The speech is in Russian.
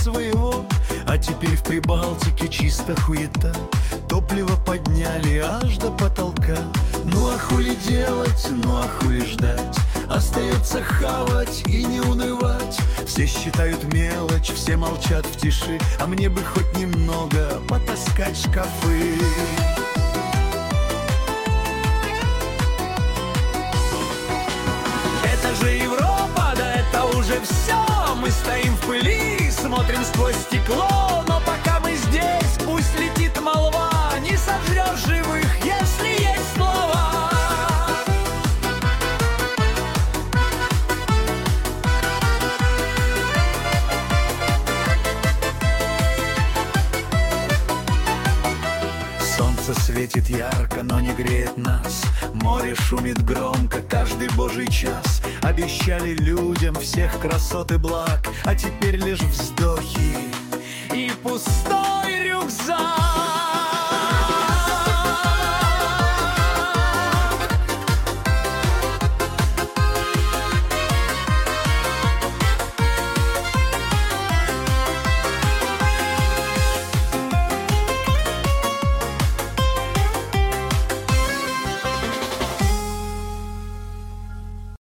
своего. А теперь в Прибалтике чисто хуета. Топливо подняли аж до потолка. Ну а хули делать, ну а хули ждать? Остается хавать и не унывать. Все считают мелочь, все молчат в тиши, а мне бы хоть немного потаскать шкафы. Это же Европа, да это уже все. Мы стоим в пыли, смотрим сквозь стекло. Но пока мы здесь, пусть летит молва. Не сожрешь живых, если есть слова. Солнце светит ярко, но не греет нас. Море шумит громко каждый божий час. Обещали людям всех красот и благ, а теперь лишь вздохи и пустой рюкзак.